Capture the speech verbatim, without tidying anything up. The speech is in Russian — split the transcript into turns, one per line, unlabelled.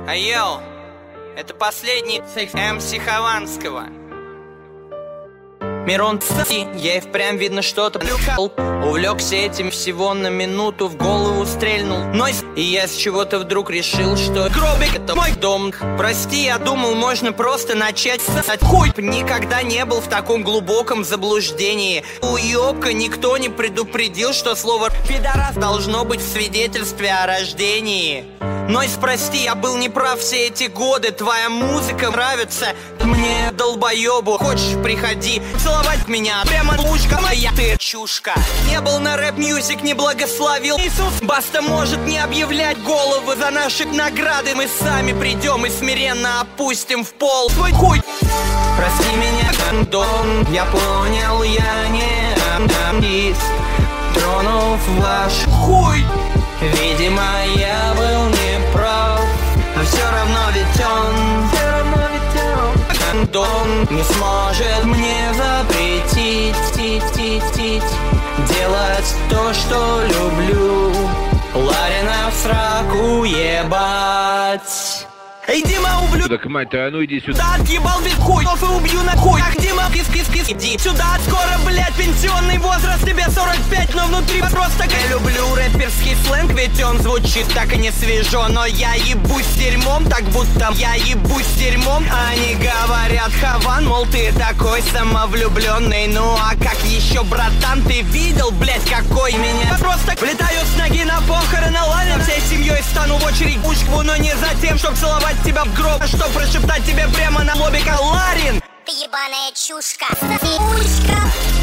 Айо, это последний эм си Хованского. Мирон, я и впрямь видно что-то плюхал. Увлекся этим всего на минуту, в голову стрельнул нойз. И я с чего-то вдруг решил, что гробик это мой дом. Прости, я думал, можно просто начать сосать хуй. Никогда не был в таком глубоком заблуждении. Уёбка, никто не предупредил, что слово пидорас должно быть в свидетельстве о рождении. Нойз, прости, я был неправ все эти годы. Твоя музыка нравится мне, долбоёбу. Хочешь, приходи целовать меня прямо ушко, моя ты чушка. Не был на рэп-мьюзик, не благословил Иисус. Баста может не объявлять головы за наши награды. Мы сами придем и смиренно опустим в пол свой хуй. Прости меня, гандон, я понял, я не антист. Тронув ваш хуй, видимо, я был неправ. Но все равно ведь он, все равно ведь он, Антон не сможет мне запретить тить, тить, тить, делать то, что люблю. Ларина в сраку ебать. Эй, Дима, ублюдок!
Так, мать твою, а ну иди сюда!
Да, отъебал весь хуй, и убью на хуй! Ах, Дима, кис-кис-кис, иди сюда! Скоро, блядь, пенсионный возраст, тебе сорок пять, но внутри просто... Я люблю рэперский сленг, ведь он звучит так и не свежо. Но я ебусь дерьмом, так будто я ебусь дерьмом. Они говорят, Хован, мол, ты такой самовлюбленный. Ну а как еще, братан, ты видел, блядь, какой меня? Я просто влетаю с ноги на похороны Ларина. Всей семьей стану в очередь пушку, но не за тем, чтоб целовать тебя в гроб, а что прошептать тебе прямо на лобика, Ларин?
Ты ебаная чушка. Чушка.